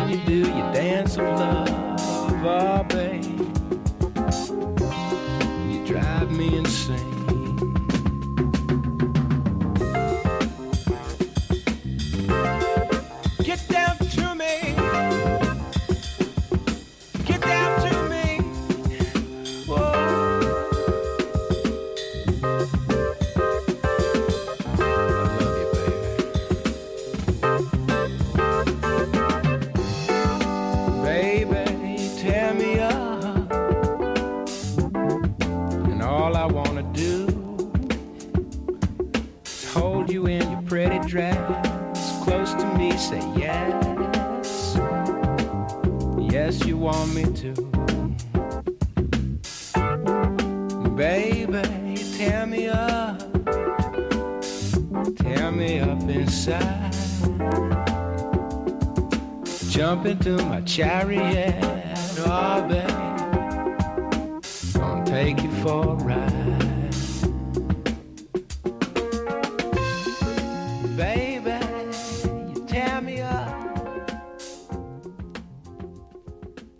you do your dance of love, oh babe, you drive me insane. Get down to me, get down to me, whoa. Tear me up, and all I wanna do is hold you in your pretty dress, close to me, say yes, yes you want me to. Baby, tear me up inside. Jump into my chariot, oh babe, gonna take you for a ride.